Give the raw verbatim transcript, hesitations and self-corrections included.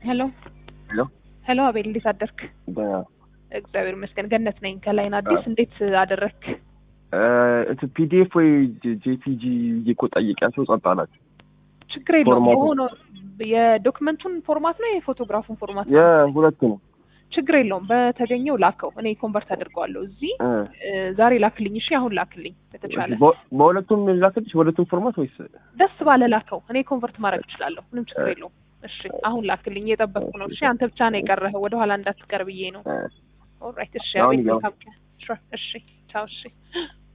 ሄሎ ሄሎ ሄሎ አቤል እንዴት አደርክ? በ እግዚአብሔር ይመስገን ገነት ነኝ ከላይን አዲስ እንዴት አደረክ? እት ፒዲኤፍ ወይ ጄፒጂ ይቆጣየቂያቸው ጸጣላችሁ ችግር የለውም ሆኖ የዶክመንቱን ፎርማት ነው የፎቶግራፉን ፎርማት ነው የሁለቱ ነው ችግር የለውም በተገኘው ላከው እኔ ኮንቨርት አድርገዋለሁ እዚህ ዛሬ ላክልኝ እሺ አሁን ላክልኝ በተቻለ በሁለቱም ላክልሽ ሁለቱም ፎርማት ወይስ ደስ ባለ ላከው እኔ ኮንቨርት ማድረግ እችላለሁ ምንም ችግር የለውም እሺ አሁን ላክልኝ እየጠበቅኩ ነው እሺ አንተ ብቻ ነው የቀረህ ወደ ኋላ እንዳትቀር ብዬ ነው ኦልራይት እሺ አቤት እሺ ቻው እሺ